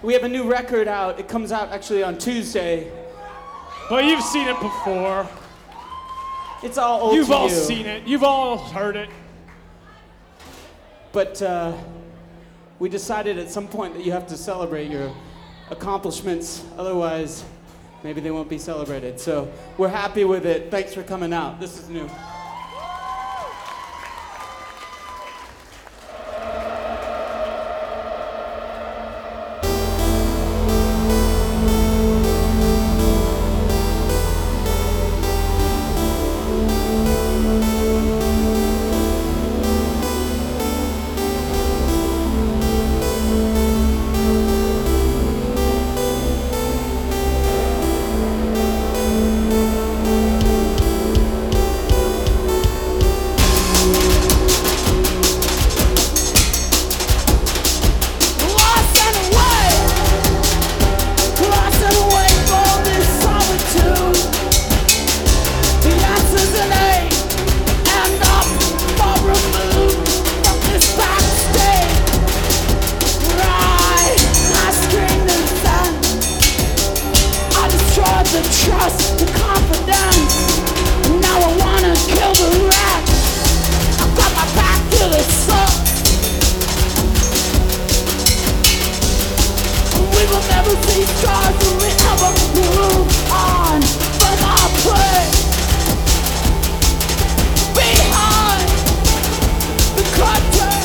We have a new record out. It comes out actually on Tuesday. But you've seen it before. It's all old You've to all you. seen it. You've all heard it. But we decided at some point that you have to celebrate your accomplishments. Otherwise, maybe they won't be celebrated. So we're happy with it. Thanks for coming out. This is new. The trust, the confidence. Now I wanna kill the rat. I've got my back to the sun. We will never see stars when we ever move on from our place. Behind the curtain.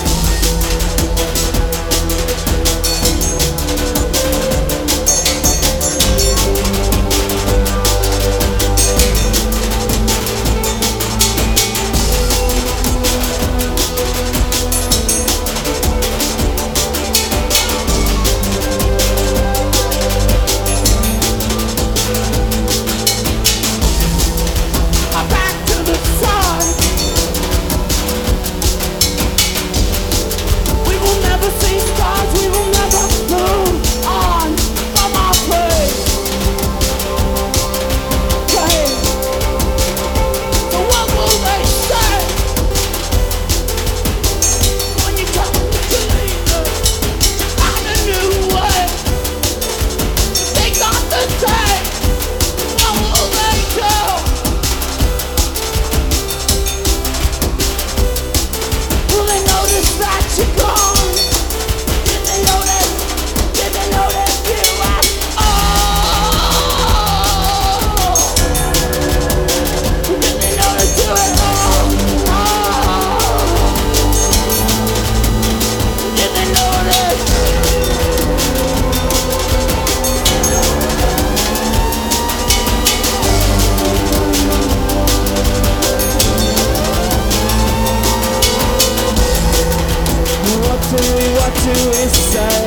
What do we say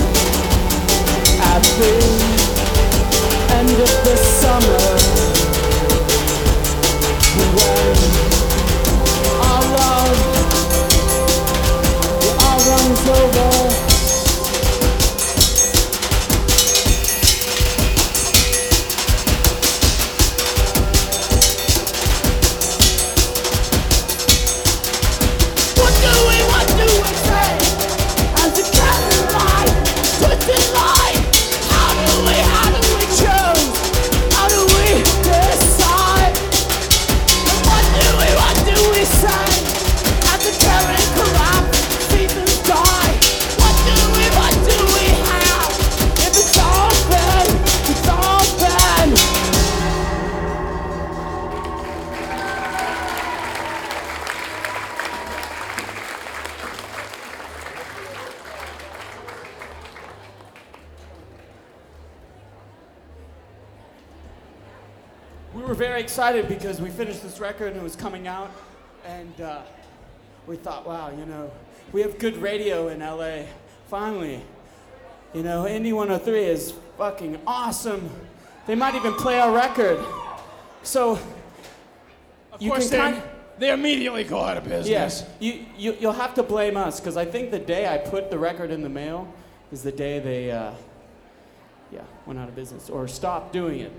at the end of the summer, when our love all runs over? What do we say? As the curtain light, twisted light. How do we choose? How do we decide? What do we say? As the curtain collapse, seasons die. What do we have? If it's all been, it's all been. We were very excited because we finished this record and it was coming out, and we thought, wow, you know, we have good radio in LA. Finally, you know, Indie 103 is fucking awesome. They might even play our record. So, Of you course, can they immediately go out of business. yes, you'll have to blame us, because I think the day I put the record in the mail is the day they went out of business or stopped doing it.